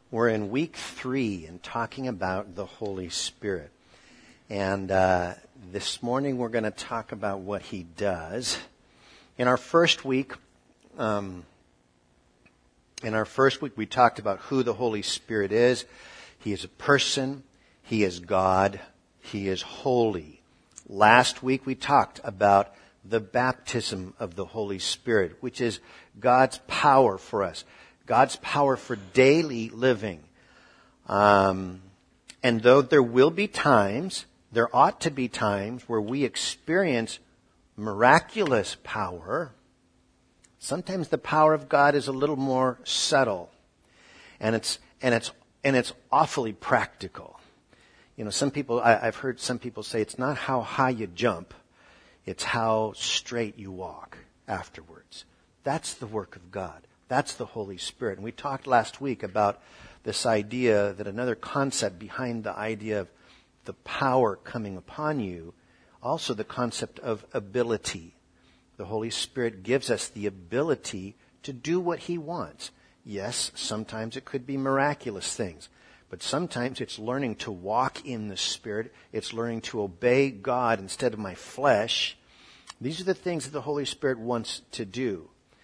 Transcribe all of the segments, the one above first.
We're in week 3 and talking about the Holy Spirit. And this morning we're going to talk about what He does. In our first week, we talked about who the Holy Spirit is. He is a person. He is God. He is holy. Last week we talked about the baptism of the Holy Spirit, which is God's power for us. God's power for daily living. And though there will be times, there ought to be times where we experience miraculous power, sometimes the power of God is a little more subtle. And it's awfully practical. You know, I've heard some people say it's not how high you jump, it's how straight you walk afterwards. That's the work of God. That's the Holy Spirit. And we talked last week about this idea that another concept behind the idea of the power coming upon you, also the concept of ability. The Holy Spirit gives us the ability to do what He wants. Yes, sometimes it could be miraculous things, but sometimes it's learning to walk in the Spirit. It's learning to obey God instead of my flesh. These are the things that the Holy Spirit wants to do.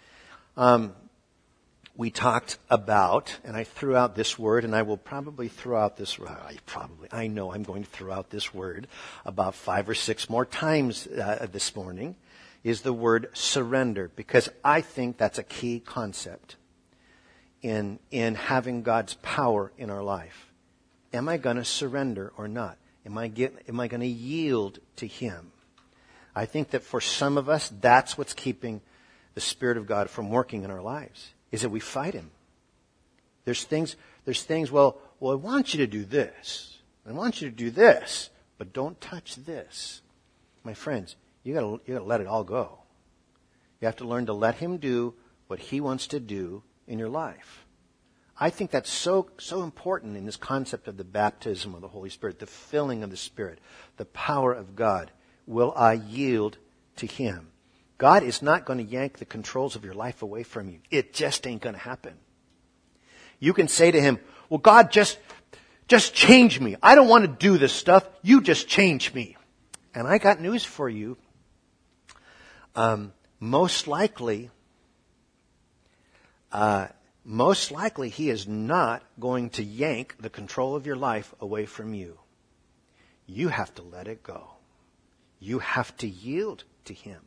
We talked about, and I threw out this word, and I will probably throw out this, I know I'm going to throw out this word about 5 or 6 more times this morning, is the word surrender, because I think that's a key concept in having God's power in our life. Am I going to surrender or not? Am I going to yield to Him? I think that for some of us, that's what's keeping the Spirit of God from working in our lives. Is that we fight Him. There's things, well, I want you to do this. I want you to do this, but don't touch this. My friends, you gotta let it all go. You have to learn to let Him do what He wants to do in your life. I think that's so important in this concept of the baptism of the Holy Spirit, the filling of the Spirit, the power of God. Will I yield to Him? God is not going to yank the controls of your life away from you. It just ain't going to happen. You can say to Him, well, God, just change me. I don't want to do this stuff. You just change me. And I got news for you. Most likely, He is not going to yank the control of your life away from you. You have to let it go. You have to yield to Him.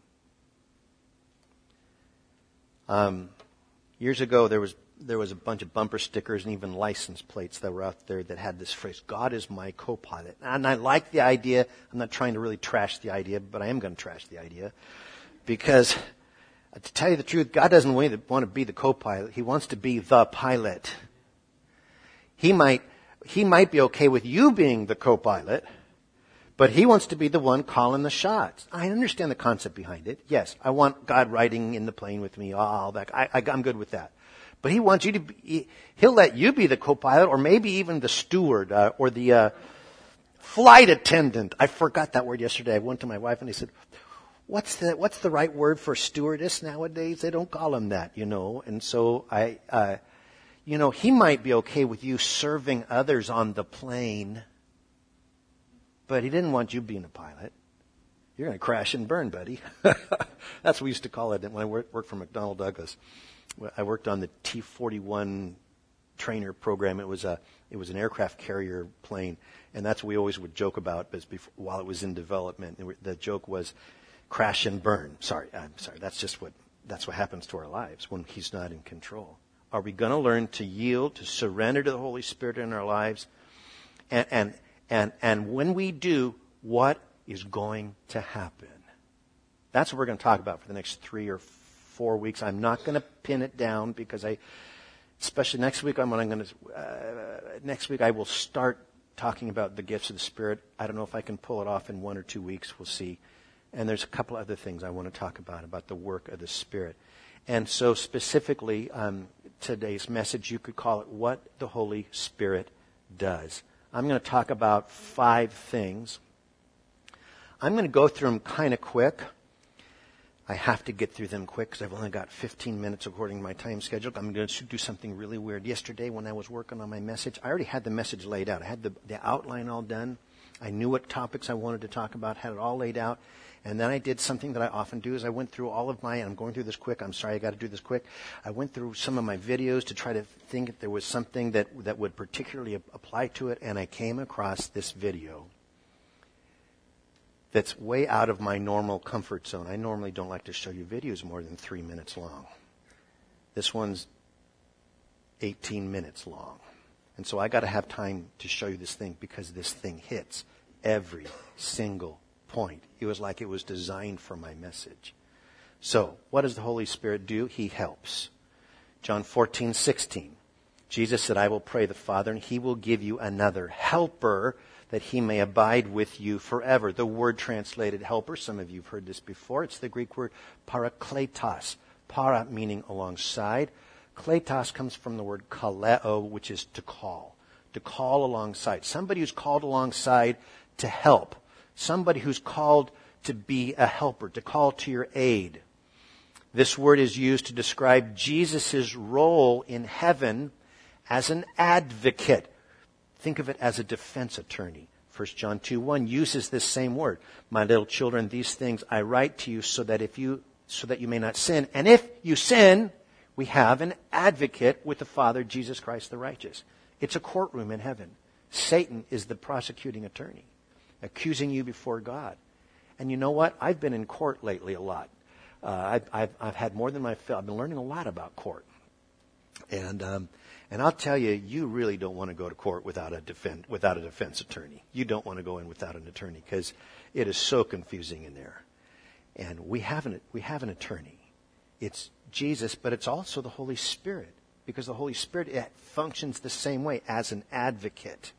Years ago, there was a bunch of bumper stickers and even license plates that were out there that had this phrase, God is my co-pilot. And I like the idea. I'm not trying to really trash the idea, but I am going to trash the idea. Because, to tell you the truth, God doesn't want to be the co-pilot. He wants to be the pilot. He might be okay with you being the co-pilot, but He wants to be the one calling the shots. I understand the concept behind it. Yes, I want God riding in the plane with me, all that. I'm good with that. But He wants you to be, He'll let you be the co-pilot or maybe even the steward or the flight attendant. I forgot that word yesterday. I went to my wife and I said, what's the right word for stewardess nowadays? They don't call them that, you know. And so He might be okay with you serving others on the plane, but He didn't want you being a pilot. You're going to crash and burn, buddy. That's what we used to call it when I worked for McDonnell Douglas. I worked on the T-41 trainer program. It was an aircraft carrier plane, and that's what we always would joke about while it was in development. The joke was crash and burn. I'm sorry. That's what happens to our lives when He's not in control. Are we going to learn to yield, to surrender to the Holy Spirit in our lives? And when we do, what is going to happen? That's what we're going to talk about for the next 3 or 4 weeks. I'm not going to pin it down because especially next week, next week I will start talking about the gifts of the Spirit. I don't know if I can pull it off in 1 or 2 weeks. We'll see. And there's a couple other things I want to talk about the work of the Spirit. And so specifically, today's message, you could call it What the Holy Spirit Does. I'm going to talk about 5 things. I'm going to go through them kind of quick. I have to get through them quick because I've only got 15 minutes according to my time schedule. I'm going to do something really weird. Yesterday when I was working on my message, I already had the message laid out. I had the outline all done. I knew what topics I wanted to talk about, had it all laid out. And then I did something that I often do is I went through all of my, and I'm going through this quick, I'm sorry I got to do this quick. I went through some of my videos to try to think if there was something that would particularly apply to it, and I came across this video that's way out of my normal comfort zone. I normally don't like to show you videos more than 3 minutes long. This one's 18 minutes long. And so I got to have time to show you this thing because this thing hits every single point. It was like it was designed for my message. So, what does the Holy Spirit do? He helps. John 14:16. Jesus said, I will pray the Father, and He will give you another helper that He may abide with you forever. The word translated helper, some of you have heard this before. It's the Greek word parakletos. Para meaning alongside. Kletos comes from the word kaleo, which is to call alongside. Somebody who's called alongside to help. Somebody who's called to be a helper, to call to your aid. This word is used to describe Jesus' role in heaven as an advocate. Think of it as a defense attorney. 1 John 2:1 uses this same word. My little children, these things I write to you so that you may not sin. And if you sin, we have an advocate with the Father, Jesus Christ the righteous. It's a courtroom in heaven. Satan is the prosecuting attorney, accusing you before God. And you know what? I've been in court lately a lot. I've had more than my fill. I've been learning a lot about court. And I'll tell you, you really don't want to go to court without a defense attorney. You don't want to go in without an attorney because it is so confusing in there. And we have an attorney. It's Jesus, but it's also the Holy Spirit, because the Holy Spirit functions the same way as an advocate.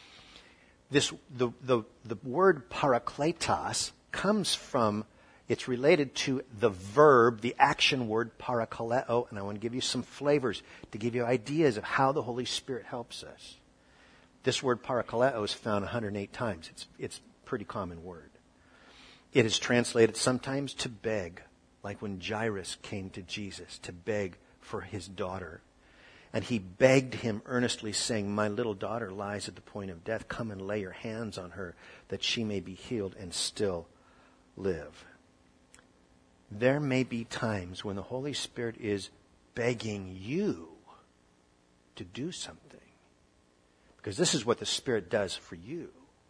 The word parakletos comes from, it's related to the verb, the action word parakaleo, and I want to give you some flavors to give you ideas of how the Holy Spirit helps us. This word parakaleo is found 108 times. It's a pretty common word. It is translated sometimes to beg, like when Jairus came to Jesus to beg for his daughter. And he begged him earnestly, saying, my little daughter lies at the point of death. Come and lay your hands on her, that she may be healed and still live. There may be times when the Holy Spirit is begging you to do something. Because this is what the Spirit does for you.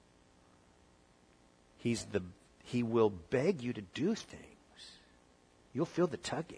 He will beg you to do things. You'll feel the tugging.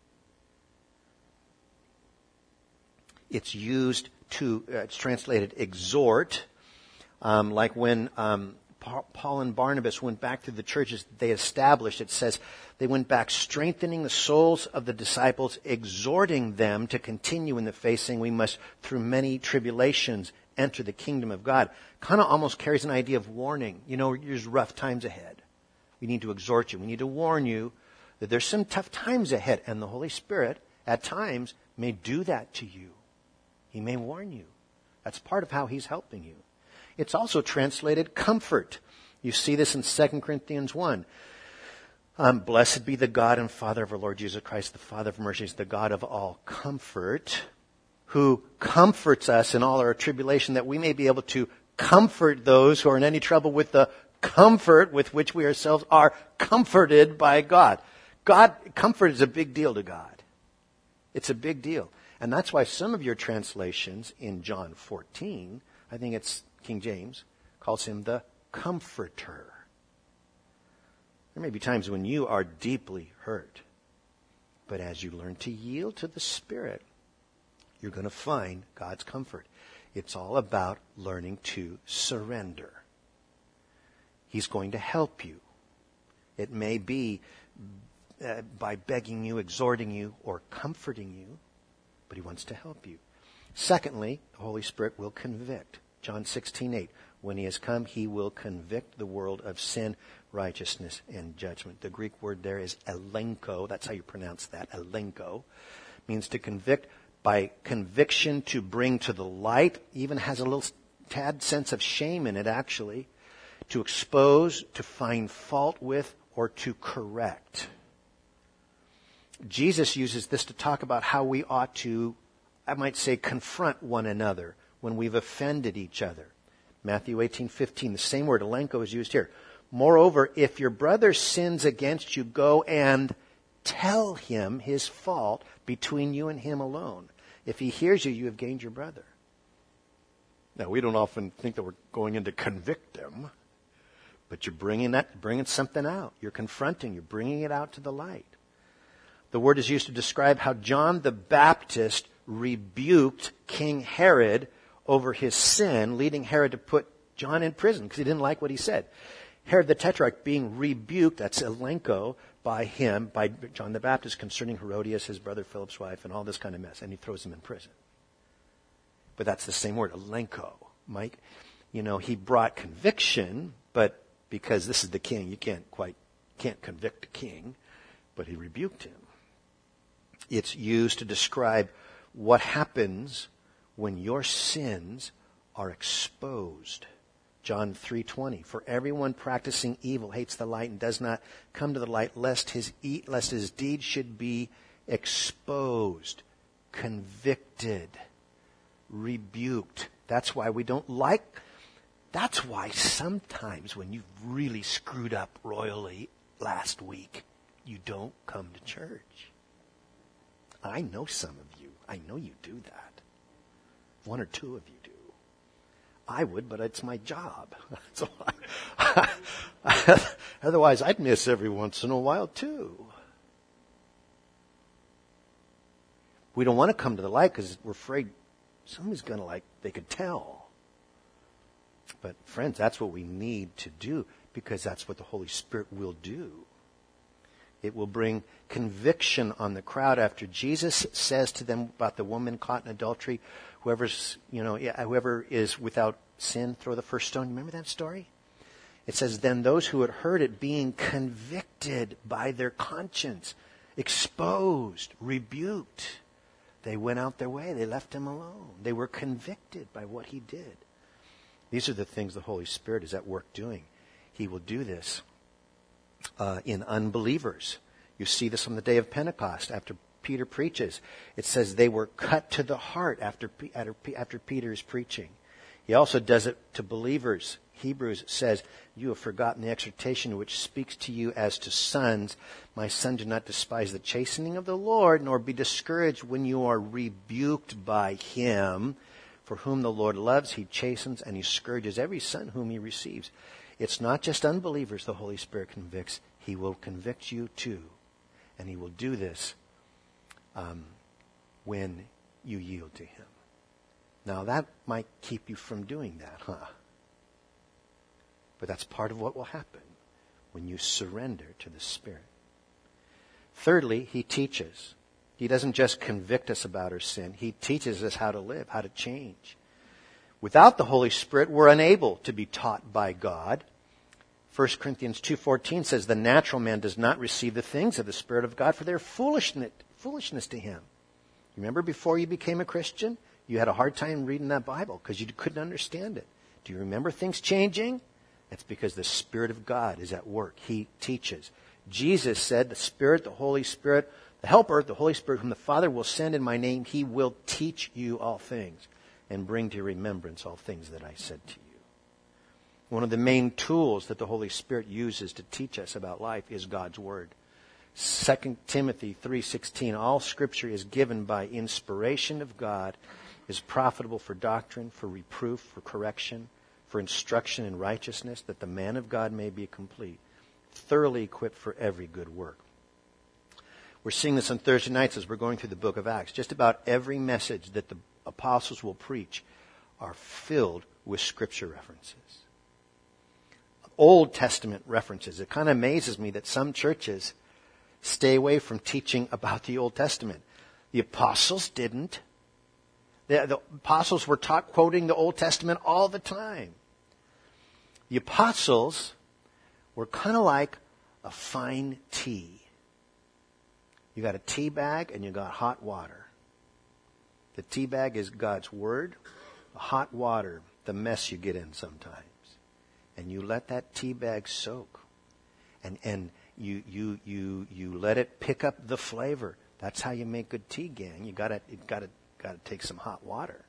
It's used to, it's translated exhort, like when Paul and Barnabas went back to the churches they established. It says they went back strengthening the souls of the disciples, exhorting them to continue in the faith, saying we must, through many tribulations, enter the kingdom of God. Kind of almost carries an idea of warning. You know, there's rough times ahead. We need to exhort you. We need to warn you that there's some tough times ahead. And the Holy Spirit, at times, may do that to you. He may warn you. That's part of how He's helping you. It's also translated comfort. You see this in 2 Corinthians 1. Blessed be the God and Father of our Lord Jesus Christ, the Father of mercies, the God of all comfort, who comforts us in all our tribulation, that we may be able to comfort those who are in any trouble with the comfort with which we ourselves are comforted by God. Comfort is a big deal to God. It's a big deal. And that's why some of your translations in John 14, I think it's King James, calls Him the Comforter. There may be times when you are deeply hurt. But as you learn to yield to the Spirit, you're going to find God's comfort. It's all about learning to surrender. He's going to help you. It may be by begging you, exhorting you, or comforting you, but He wants to help you. Secondly, the Holy Spirit will convict. John 16:8. When He has come, He will convict the world of sin, righteousness, and judgment. The Greek word there is elenko. That's how you pronounce that. Elenko means to convict. By conviction, to bring to the light, even has a little tad sense of shame in it, actually. To expose, to find fault with, or to correct. Jesus uses this to talk about how we ought to, I might say, confront one another when we've offended each other. Matthew 18:15, the same word, elenko, is used here. Moreover, if your brother sins against you, go and tell him his fault between you and him alone. If he hears you, you have gained your brother. Now, we don't often think that we're going in to convict them, but you're bringing something out. You're confronting, you're bringing it out to the light. The word is used to describe how John the Baptist rebuked King Herod over his sin, leading Herod to put John in prison because he didn't like what he said. Herod the Tetrarch being rebuked, that's elenko, by John the Baptist concerning Herodias, his brother Philip's wife, and all this kind of mess, and he throws him in prison. But that's the same word, elenko. Mike, he brought conviction, but because this is the king, you can't convict a king, but he rebuked him. It's used to describe what happens when your sins are exposed. John 3:20, for everyone practicing evil hates the light and does not come to the light lest his deeds should be exposed, convicted, rebuked. That's why sometimes when you've really screwed up royally last week, you don't come to church. I know some of you. I know you do that. One or two of you do. I would, but it's my job. So otherwise, I'd miss every once in a while, too. We don't want to come to the light because we're afraid somebody's going to they could tell. But friends, that's what we need to do because that's what the Holy Spirit will do. It will bring conviction on the crowd after Jesus says to them about the woman caught in adultery, whoever is without sin, throw the first stone. Remember that story? It says, then those who had heard it being convicted by their conscience, exposed, rebuked, they went out their way. They left him alone. They were convicted by what he did. These are the things the Holy Spirit is at work doing. He will do this in unbelievers. You see this on the day of Pentecost after Peter preaches. It says they were cut to the heart after Peter's preaching. He also does it to believers. Hebrews says, you have forgotten the exhortation which speaks to you as to sons. My son, do not despise the chastening of the Lord, nor be discouraged when you are rebuked by him. For whom the Lord loves, he chastens, and he scourges every son whom he receives. It's not just unbelievers the Holy Spirit convicts. He will convict you too. And he will do this when you yield to him. Now that might keep you from doing that, huh? But that's part of what will happen when you surrender to the Spirit. Thirdly, he teaches. He doesn't just convict us about our sin. He teaches us how to live, how to change. Without the Holy Spirit, we're unable to be taught by God. 1 Corinthians 2:14 says, the natural man does not receive the things of the Spirit of God, for they're foolishness to him. Remember before you became a Christian, you had a hard time reading that Bible because you couldn't understand it. Do you remember things changing? That's because the Spirit of God is at work. He teaches. Jesus said, the Spirit, the Holy Spirit, the Helper, the Holy Spirit, whom the Father will send in my name, he will teach you all things and bring to your remembrance all things that I said to you. One of the main tools that the Holy Spirit uses to teach us about life is God's Word. 2 Timothy 3:16, all Scripture is given by inspiration of God, is profitable for doctrine, for reproof, for correction, for instruction in righteousness, that the man of God may be complete, thoroughly equipped for every good work. We're seeing this on Thursday nights as we're going through the book of Acts. Just about every message that the apostles will preach are filled with Scripture references. Old Testament references. It kind of amazes me that some churches stay away from teaching about the Old Testament. The apostles didn't. The apostles were taught quoting the Old Testament all the time. The apostles were kind of like a fine tea. You got a tea bag and you got hot water. The tea bag is God's Word. The hot water, the mess you get in sometimes. And you let that tea bag soak. And you let it pick up the flavor. That's how you make good tea, gang. You gotta take some hot water.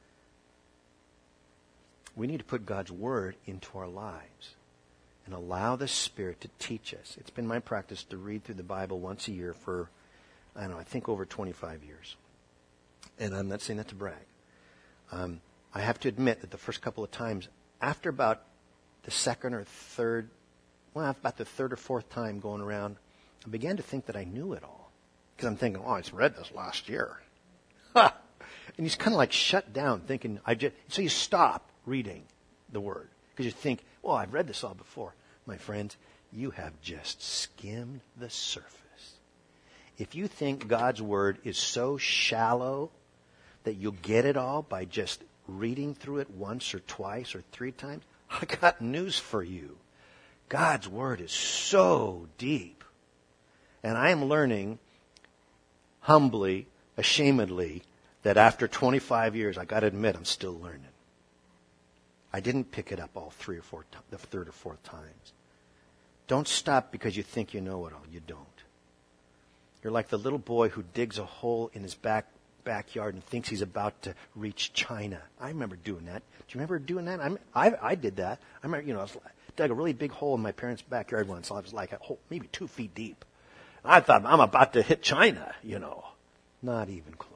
We need to put God's Word into our lives and allow the Spirit to teach us. It's been my practice to read through the Bible once a year for, I think over 25 years. And I'm not saying that to brag. I have to admit that the first couple of times, after about the second or third, about the third or fourth time going around, I began to think that I knew it all. Because I'm thinking, I just read this last year. Ha! And you just kind of like shut down thinking, so you stop reading the Word. Because you think, I've read this all before. My friends, you have just skimmed the surface. If you think God's Word is so shallow that you'll get it all by just reading through it once or twice or three times, I got news for you. God's Word is so deep. And I am learning humbly, ashamedly, that after 25 years, I got to admit, I'm still learning. I didn't pick it up all the third or fourth times. Don't stop because you think you know it all. You don't. You're like the little boy who digs a hole in his backyard and thinks he's about to reach China. I remember doing that. Do you remember doing that? I did that. I remember, I dug a really big hole in my parents' backyard once. I was like a hole, maybe 2 feet deep. I thought, I'm about to hit China, Not even close.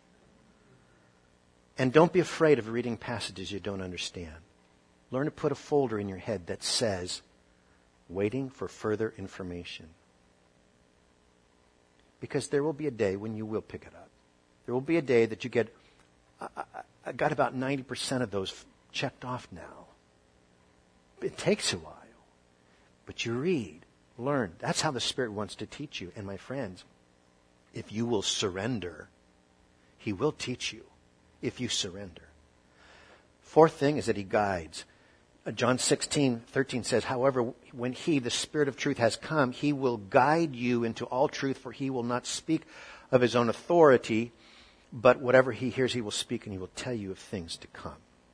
And don't be afraid of reading passages you don't understand. Learn to put a folder in your head that says, waiting for further information. Because there will be a day when you will pick it up. There will be a day that you get, I got about 90% of those checked off now. It takes a while. But you read, learn. That's how the Spirit wants to teach you. And my friends, if you will surrender, He will teach you. If you surrender. Fourth thing is that He guides. John 16:13 says, however, when He, the Spirit of truth, has come, He will guide you into all truth, for He will not speak of His own authority, but whatever He hears, He will speak, and He will tell you of things to come.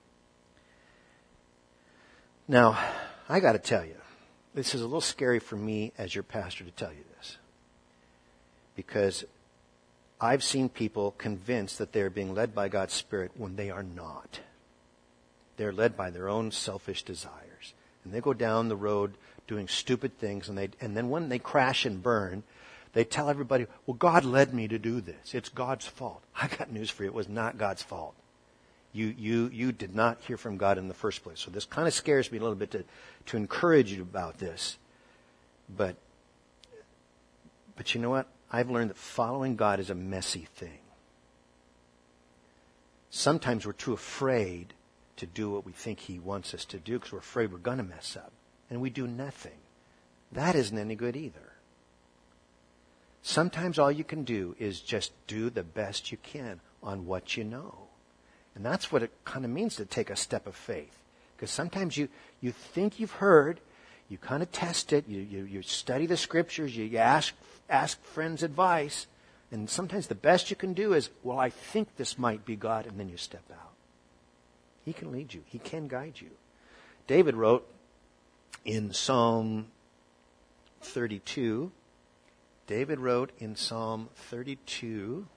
Now, I got to tell you, this is a little scary for me as your pastor to tell you this. Because I've seen people convinced that they're being led by God's Spirit when they are not. They're led by their own selfish desires. And they go down the road doing stupid things, and then when they crash and burn, they tell everybody, God led me to do this. It's God's fault. I got news for you. It was not God's fault. You did not hear from God in the first place. So this kind of scares me a little bit to encourage you about this. But you know what? I've learned that following God is a messy thing. Sometimes we're too afraid to do what we think He wants us to do because we're afraid we're going to mess up. And we do nothing. That isn't any good either. Sometimes all you can do is just do the best you can on what you know. And that's what it kind of means to take a step of faith. Because sometimes you think you've heard, you kind of test it, you study the Scriptures, you ask friends' advice, and sometimes the best you can do is, I think this might be God, and then you step out. He can lead you. He can guide you. David wrote in Psalm 32, David wrote in Psalm 32,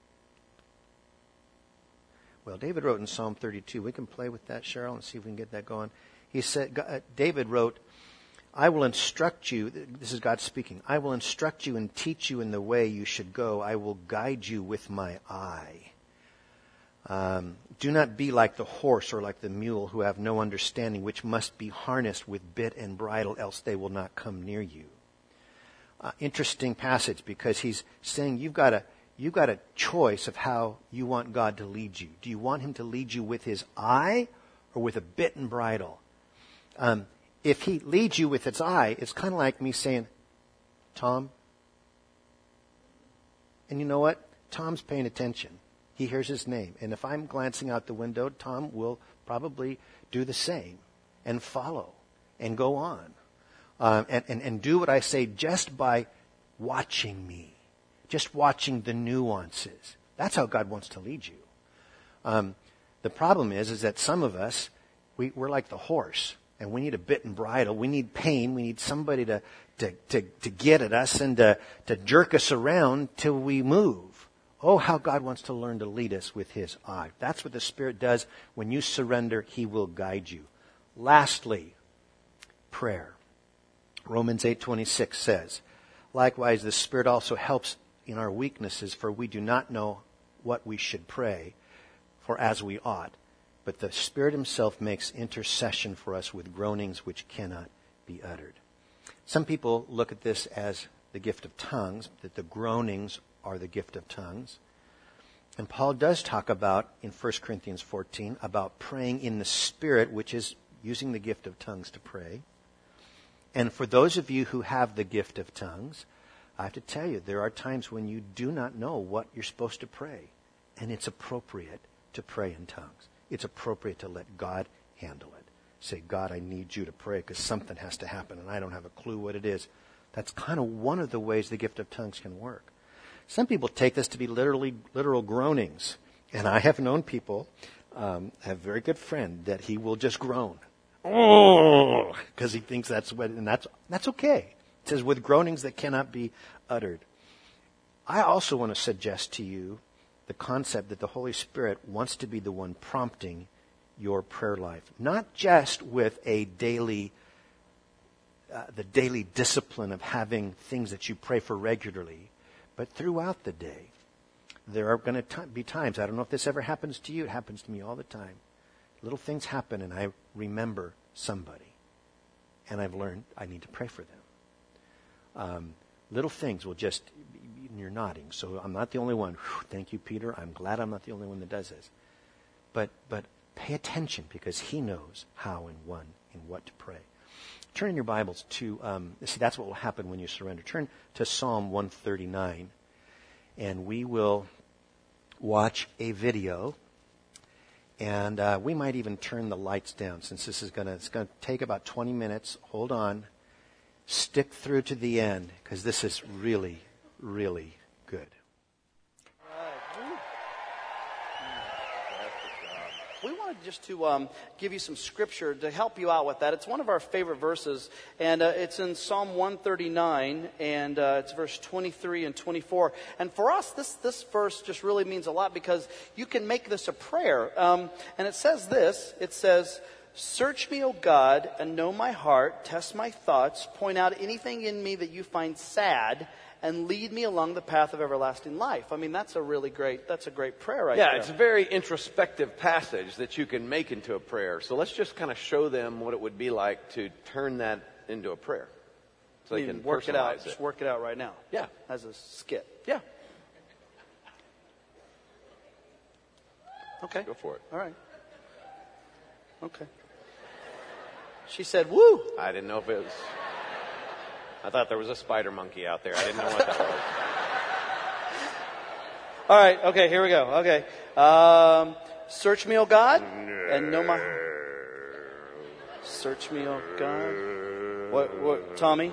we can play with that, Cheryl, and see if we can get that going. He said, David wrote, I will instruct you, this is God speaking, I will instruct you and teach you in the way you should go. I will guide you with my eye. Do not be like the horse or like the mule who have no understanding, which must be harnessed with bit and bridle, else they will not come near you. Interesting passage, because he's saying you've got a choice of how you want God to lead you. Do you want Him to lead you with His eye or with a bit and bridle? If He leads you with His eye, it's kind of like me saying, Tom. And you know what? Tom's paying attention. He hears his name. And if I'm glancing out the window, Tom will probably do the same and follow and go on. And do what I say just by watching me. Just watching the nuances. That's how God wants to lead you. The problem is that some of us, we're like the horse. And we need a bit and bridle. We need pain. We need somebody to get at us and to jerk us around till we move. Oh, how God wants to learn to lead us with His eye. That's what the Spirit does. When you surrender, He will guide you. Lastly, prayer. Romans 8:26 says, likewise, the Spirit also helps in our weaknesses, for we do not know what we should pray for as we ought. But the Spirit Himself makes intercession for us with groanings which cannot be uttered. Some people look at this as the gift of tongues, that the groanings are the gift of tongues. And Paul does talk about, in 1 Corinthians 14, about praying in the Spirit, which is using the gift of tongues to pray. And for those of you who have the gift of tongues, I have to tell you, there are times when you do not know what you're supposed to pray. And it's appropriate to pray in tongues. It's appropriate to let God handle it. Say, God, I need you to pray because something has to happen and I don't have a clue what it is. That's kind of one of the ways the gift of tongues can work. Some people take this to be literal groanings. And I have known people, have a very good friend, that he will just groan. Oh, because he thinks that's what, and that's okay. It says, with groanings that cannot be uttered. I also want to suggest to you the concept that the Holy Spirit wants to be the one prompting your prayer life. Not just with a daily, the daily discipline of having things that you pray for regularly, but throughout the day. There are going to be times, I don't know if this ever happens to you, it happens to me all the time. Little things happen and I remember somebody. And I've learned I need to pray for them. Little things will just, you're nodding, so I'm not the only one. Whew, thank you, Peter. I'm glad I'm not the only one that does this. But pay attention because He knows how and when and what to pray. Turn in your Bibles to, see, that's what will happen when you surrender. Turn to Psalm 139, and we will watch a video. And we might even turn the lights down since this is it's going to take about 20 minutes. Hold on. Stick through to the end because this is really, really good. We wanted just to give you some scripture to help you out with that. It's one of our favorite verses, and it's in Psalm 139, and it's verse 23 and 24. And for us, this verse just really means a lot because you can make this a prayer. And it says this, it says, "Search me, O God, and know my heart. Test my thoughts. Point out anything in me that you find sad, and lead me along the path of everlasting life." I mean, that's a great prayer right there. Yeah, it's a very introspective passage that you can make into a prayer. So let's just kind of show them what it would be like to turn that into a prayer. So they can work it out. personalize Just work it out right now. Yeah. As a skit. Yeah. Okay. Go for it. All right. Okay. She said, "Woo!" I didn't know if it was... I thought there was a spider monkey out there. I didn't know what that was. All right. Okay. Here we go. Okay. Search me, O God, and know my. Search me, O God. What? Tommy?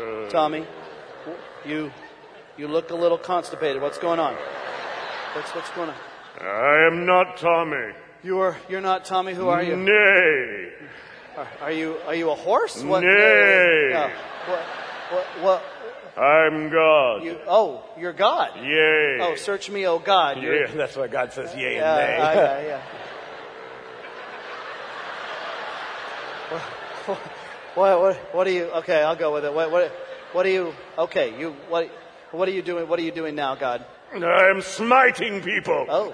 You look a little constipated. What's going on? What's going on? I am not Tommy. You're not Tommy. Who are you? Nay. Are you a horse? What? Nay. No. What? I'm God. You're God. Yea. Oh, search me, O God. Yeah, that's why God says yea and nay. What are you? Okay, I'll go with it. What are you? Okay, what are you doing? What are you doing now, God? I'm smiting people. Oh.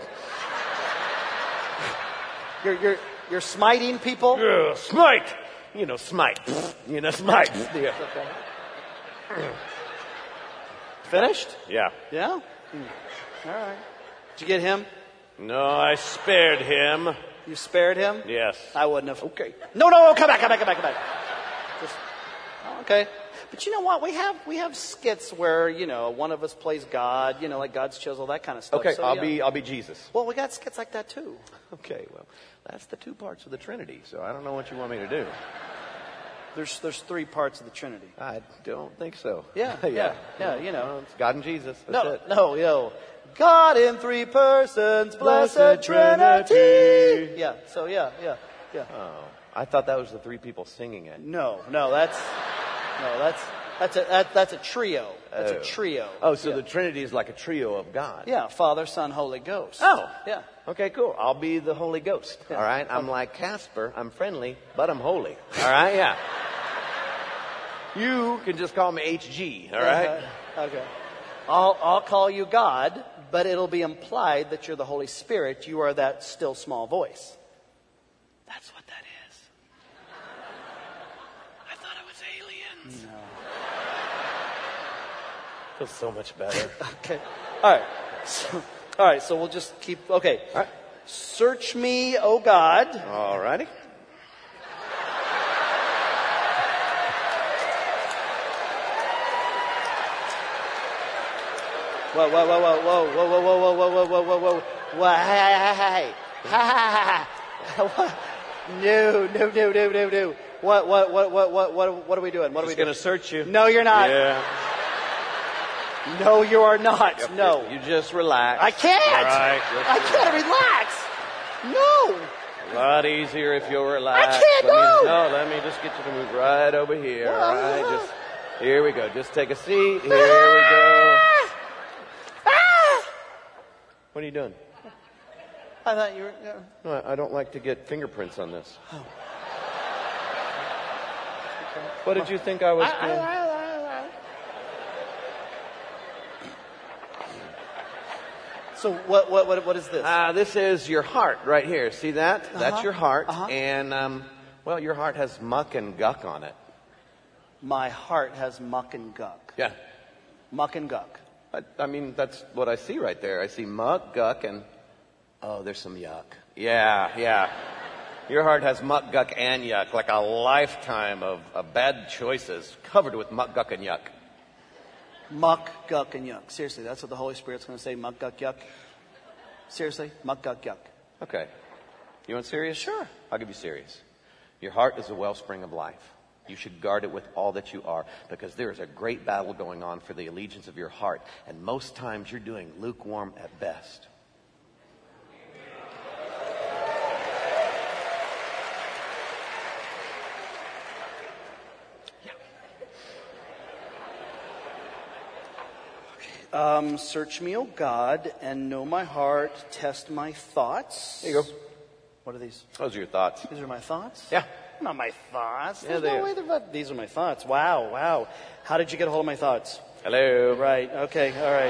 You're smiting people? Yeah, smite. Smite. Smite. Yeah. Okay. Finished? Yeah. Yeah? All right. Did you get him? No, I spared him. You spared him? Yes. I wouldn't have. Okay. No, come back. Okay. But you know what? We have skits where, one of us plays God, like God's chisel, that kind of stuff. Okay, so, I'll be Jesus. Well, we got skits like that too. Okay, well, that's the two parts of the Trinity, so I don't know what you want me to do. There's three parts of the Trinity. I don't think so. Yeah. It's God and Jesus. That's it. No. God in three persons, blessed Trinity. Yeah. So yeah. Yeah. Oh, I thought that was the three people singing it. No, that's a trio. That's a trio. Oh, so Yeah. the Trinity is like a trio of God. Yeah, Father, Son, Holy Ghost. Oh. Yeah. Okay, cool. I'll be the Holy Ghost. Yeah. All right. I'm like Casper. I'm friendly, but I'm holy. All right. Yeah. You can just call me HG. All right. Okay. I'll call you God, but it'll be implied that you're the Holy Spirit. You are that still small voice. That's what that is. I thought it was aliens. No. Feels so much better. Okay. All right. So we'll just keep. Okay. All right. Search me, O God. All righty. Whoa. Hey. No. What are we doing? What are we Just going doing? to search you. No, you're not. Yeah. No, you are not. No. You just relax. I can't. All right. I can't relax. No. A lot easier if you'll relax. I can't, no. Let me just get you to move right over here. Whoa. All right. Here we go. Just take a seat. Here we go. What are you doing? I thought you were. No, I don't like to get fingerprints on this. Oh. What did you think I was doing? So what is this? This is your heart right here. See that? That's your heart. Uh-huh. And, your heart has muck and guck on it. My heart has muck and guck. Yeah. Muck and guck. I mean, that's what I see right there. I see muck, guck, and, there's some yuck. Yeah. Your heart has muck, guck, and yuck, like a lifetime of bad choices covered with muck, guck, and yuck. Muck, guck, and yuck. Seriously, that's what the Holy Spirit's going to say, muck, guck, yuck. Seriously, muck, guck, yuck. Okay. You want serious? Sure. I'll give you serious. Your heart is a wellspring of life. You should guard it with all that you are, because there is a great battle going on for the allegiance of your heart, and most times you're doing lukewarm at best. Search me, O God, and know my heart. Test my thoughts. There you go. What are these? Those are your thoughts. These are my thoughts? Yeah. Not my thoughts. Yeah, There's they no are. way these are my thoughts. Wow. How did you get a hold of my thoughts? Hello. Right. Okay. All right.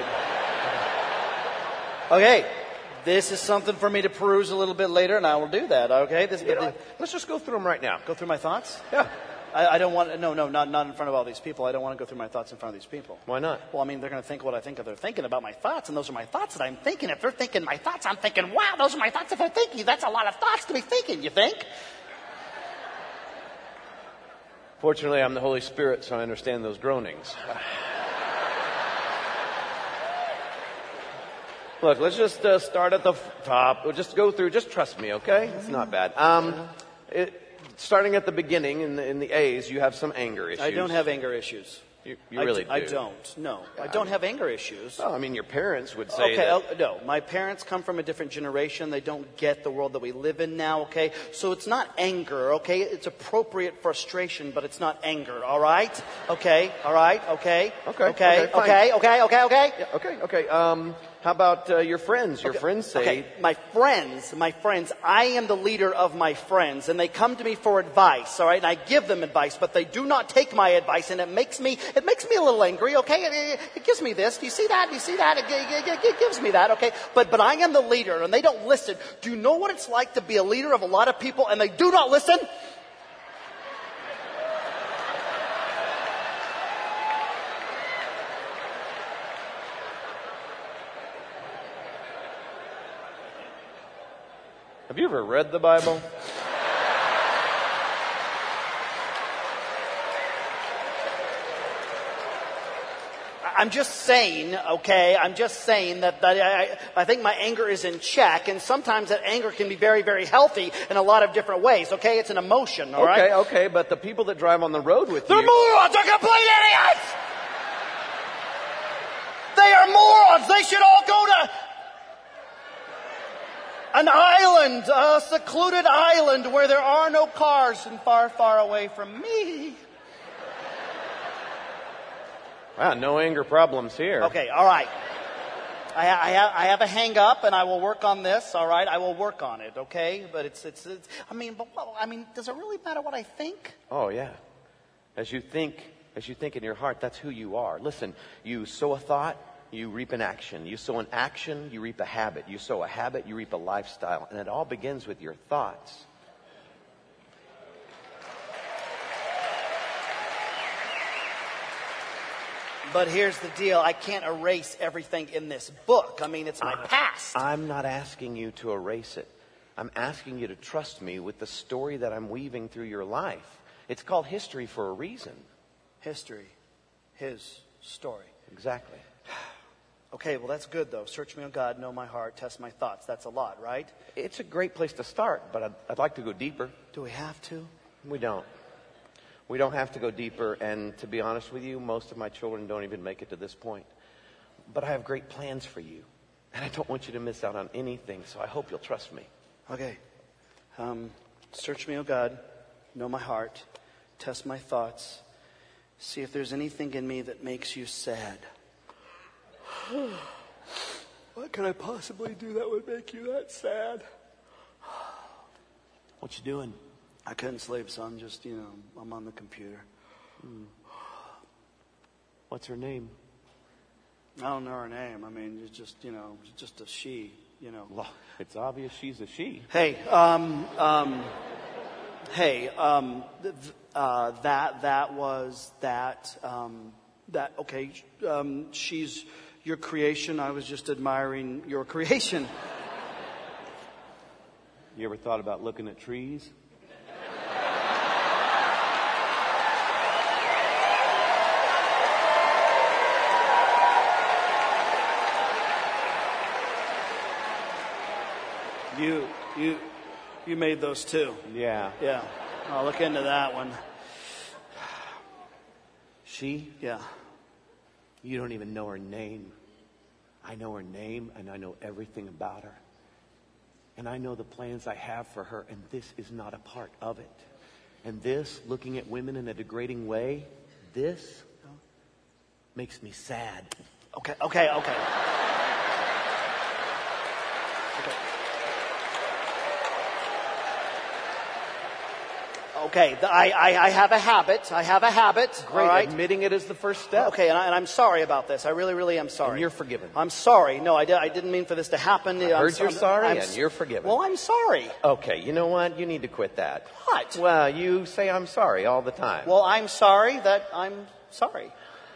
Okay. This is something for me to peruse a little bit later, and I will do that. Okay. Let's just go through them right now. Go through my thoughts? Yeah. I don't want. No, not in front of all these people. I don't want to go through my thoughts in front of these people. Why not? Well, I mean, they're going to think what I think. If they're thinking about my thoughts, and those are my thoughts that I'm thinking. If they're thinking my thoughts, I'm thinking, wow, those are my thoughts. If they're thinking, that's a lot of thoughts to be thinking. You think? Fortunately, I'm the Holy Spirit, so I understand those groanings. Look, let's just start at the top. We'll just go through. Just trust me, okay? It's not bad. Starting at the beginning, in the A's, you have some anger issues. I don't have anger issues. You really do. I don't. No, I don't have anger issues. Oh, I mean, your parents would say Okay, that. no. My parents come from a different generation. They don't get the world that we live in now, okay? So it's not anger, okay? It's appropriate frustration, but it's not anger, all right? Okay, all right, okay? Okay, fine. Okay. Yeah, okay. How about your friends? Your friends say... Okay, my friends, I am the leader of my friends, and they come to me for advice, all right? And I give them advice, but they do not take my advice, and it makes me a little angry, okay? It gives me this. Do you see that? It gives me that, okay? But I am the leader, and they don't listen. Do you know what it's like to be a leader of a lot of people, and they do not listen? Have you ever read the Bible? I'm just saying, okay? I'm just saying that I think my anger is in check, and sometimes that anger can be very, very healthy in a lot of different ways, okay? It's an emotion, all right? Okay, but the people that drive on the road with They're you... morons! They're complete idiots! They are morons! They should all go to... An island, a secluded island where there are no cars and far, far away from me. Wow, no anger problems here. Okay, all right. I have a hang up and I will work on this, all right? I will work on it, okay? But it's does it really matter what I think? Oh, yeah. As you think in your heart, that's who you are. Listen, you sow a thought, you reap an action. You sow an action, you reap a habit. You sow a habit, you reap a lifestyle. And it all begins with your thoughts. But here's the deal. I can't erase everything in this book. I mean, it's my past. I'm not asking you to erase it. I'm asking you to trust me with the story that I'm weaving through your life. It's called history for a reason. History. His story. Exactly. Okay, well, that's good, though. Search me, O God, know my heart, test my thoughts. That's a lot, right? It's a great place to start, but I'd like to go deeper. Do we have to? We don't. We don't have to go deeper, and to be honest with you, most of my children don't even make it to this point. But I have great plans for you, and I don't want you to miss out on anything, so I hope you'll trust me. Okay. Search me, O God, know my heart, test my thoughts, see if there's anything in me that makes you sad. What could I possibly do that would make you that sad? What you doing? I couldn't sleep, so I'm just, I'm on the computer. What's her name? I don't know her name. I mean, it's just, just a she, Well, it's obvious she's a she. Hey, she's your creation. I was just admiring your creation. You ever thought about looking at trees? You made those too. Yeah. Yeah. I'll look into that one. She? Yeah. You don't even know her name. I know her name, and I know everything about her. And I know the plans I have for her, and this is not a part of it. And this, looking at women in a degrading way, this makes me sad. Okay. Okay, I have a habit. Great. All right? Admitting it is the first step. Okay, and I'm sorry about this. I really am sorry. And you're forgiven. I'm sorry. No, I didn't mean for this to happen. I heard you're sorry, and you're forgiven. Well, I'm sorry. Okay, you know what? You need to quit that. What? Well, you say I'm sorry all the time. Well, I'm sorry that I'm sorry.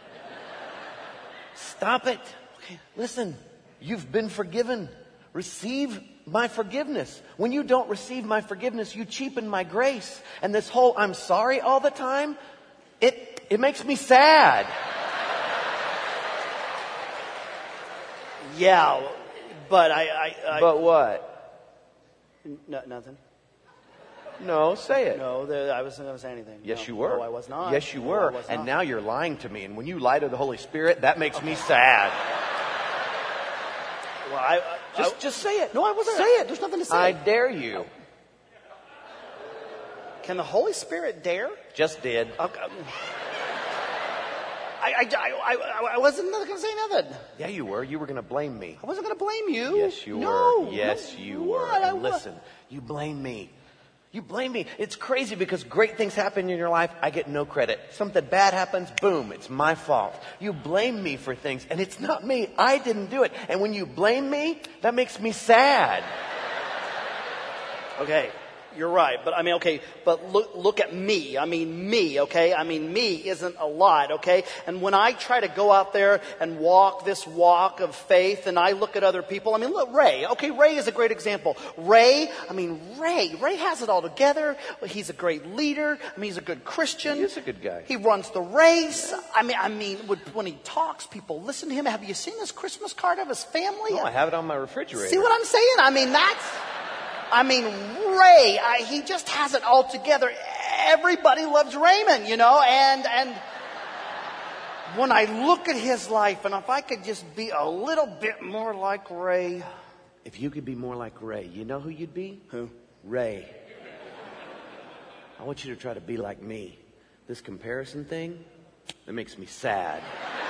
Stop it. Okay, listen. You've been forgiven. Receive my forgiveness. When you don't receive my forgiveness, you cheapen my grace. And this whole I'm sorry all the time, it makes me sad. Yeah, but But what? Nothing. No, say it. No, I wasn't going to say anything. Yes, no. you were. No, I was not. Yes, you No, were. I was And not. now you're lying to me. And when you lie to the Holy Spirit, that makes me sad. Well, Just say it. No, I wasn't. Say it. There's nothing to say. I dare you. Can the Holy Spirit dare? Just did. Okay. I wasn't going to say nothing. Yeah, you were. You were going to blame me. I wasn't going to blame you. Yes, you No, were. Yes, no. you were. What? And listen, you blame me. You blame me. It's crazy because great things happen in your life. I get no credit. Something bad happens. Boom. It's my fault. You blame me for things and it's not me. I didn't do it. And when you blame me, that makes me sad. Okay, you're right. But I mean, okay, but look at me. I mean, me, okay? I mean, me isn't a lot, okay? And when I try to go out there and walk this walk of faith and I look at other people, I mean, look, Ray. Okay, Ray is a great example. Ray has it all together. He's a great leader. I mean, he's a good Christian. He is a good guy. He runs the race. I mean, when he talks, people listen to him. Have you seen this Christmas card of his family? Oh, I have it on my refrigerator. See what I'm saying? Ray, he just has it all together. Everybody loves Raymond, and when I look at his life, and if I could just be a little bit more like Ray, If you could be more like Ray, you know who you'd be? Who? Ray. I want you to try to be like me. This comparison thing, that makes me sad.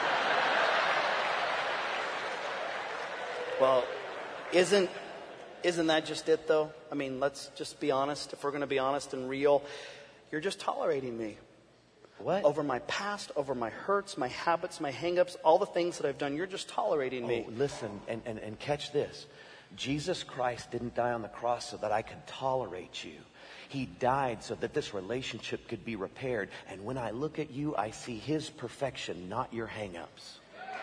Well, isn't that just it, though? I mean, let's just be honest. If we're going to be honest and real, you're just tolerating me. What? Over my past, over my hurts, my habits, my hang-ups, all the things that I've done, you're just tolerating me. Oh, listen, and catch this. Jesus Christ didn't die on the cross so that I could tolerate you. He died so that this relationship could be repaired. And when I look at you, I see His perfection, not your hang-ups.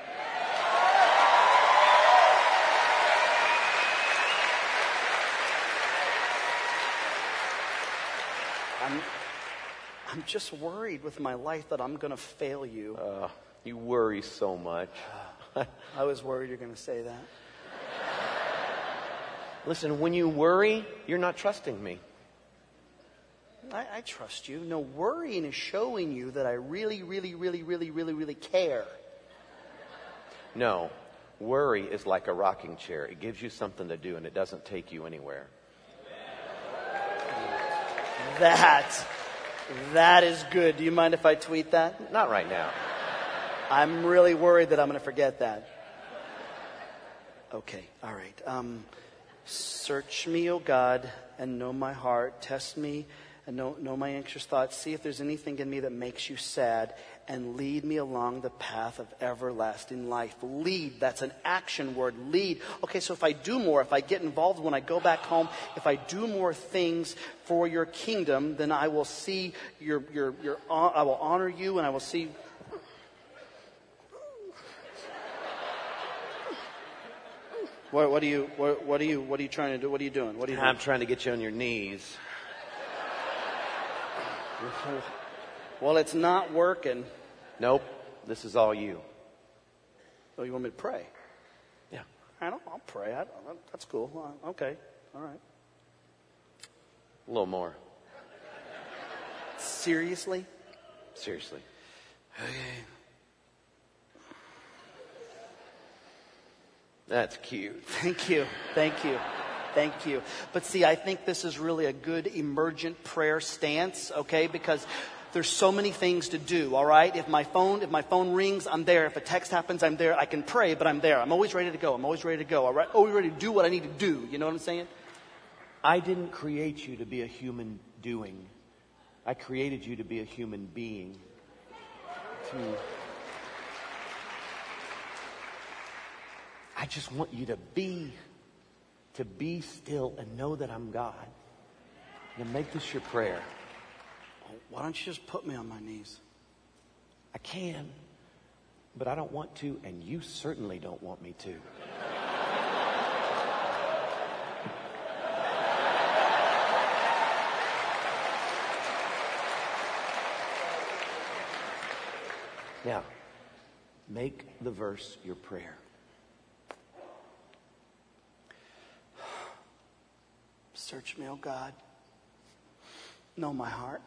I'm just worried with my life that I'm going to fail you. You worry so much. I was worried you're going to say that. Listen, when you worry, you're not trusting me. I trust you. No, worrying is showing you that I really, really, really, really, really, really care. No, worry is like a rocking chair. It gives you something to do and it doesn't take you anywhere. That is good. Do you mind if I tweet that? Not right now. I'm really worried that I'm going to forget that. Okay, all right. Search me, O God, and know my heart. Test me and know my anxious thoughts. See if there's anything in me that makes you sad, and lead me along the path of everlasting life. Lead, that's an action word, lead. Okay, so if I do more, if I get involved when I go back home, if I do more things for your kingdom, then I will see I will honor you, and I will see. What are you trying to do? What are you doing? What are you doing? I'm trying to get you on your knees. Well, it's not working. Nope, this is all you. Oh, you want me to pray? Yeah. I'll pray. That's cool. Okay. All right. A little more. Seriously? Seriously. Okay. That's cute. Thank you. But see, I think this is really a good emergent prayer stance, okay? Because there's so many things to do, all right? If my phone rings, I'm there. If a text happens, I'm there. I can pray, but I'm there. I'm always ready to go, all right? Always ready to do what I need to do. You know what I'm saying? I didn't create you to be a human doing. I created you to be a human being. I just want you to be still and know that I'm God. Now make this your prayer. Why don't you just put me on my knees? I can, but I don't want to, and you certainly don't want me to. Now, make the verse your prayer. Search me, O God. Know my heart.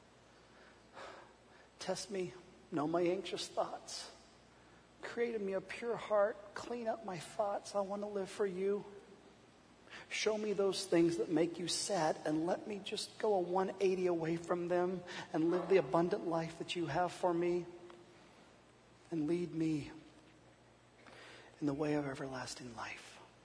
Test me. Know my anxious thoughts. Create in me a pure heart. Clean up my thoughts. I want to live for you. Show me those things that make you sad, and let me just go a 180 away from them and live the abundant life that you have for me. And lead me in the way of everlasting life.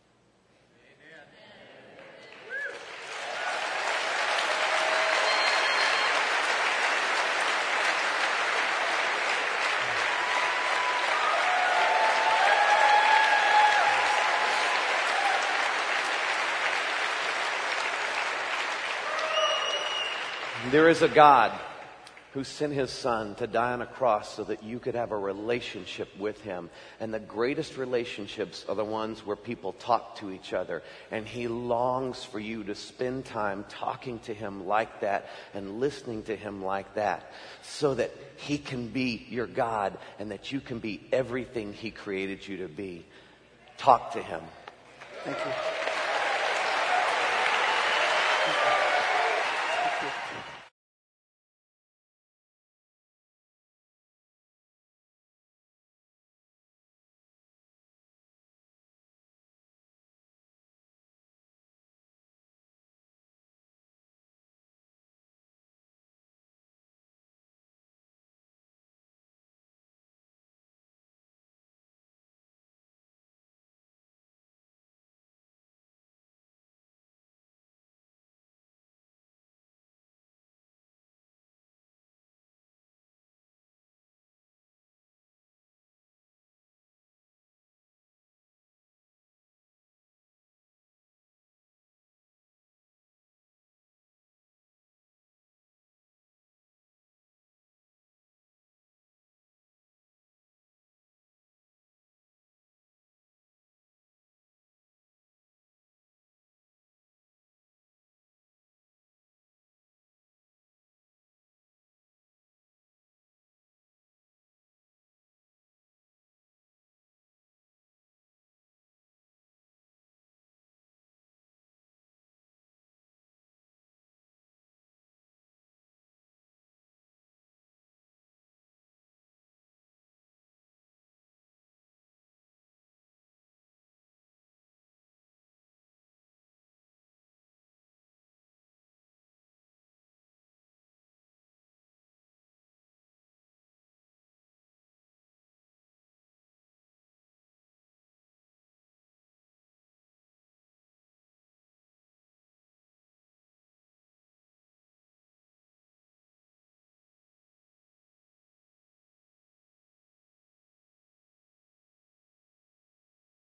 There is a God who sent His Son to die on a cross so that you could have a relationship with Him. And the greatest relationships are the ones where people talk to each other. And He longs for you to spend time talking to Him like that and listening to Him like that, so that He can be your God and that you can be everything He created you to be. Talk to Him. Thank you.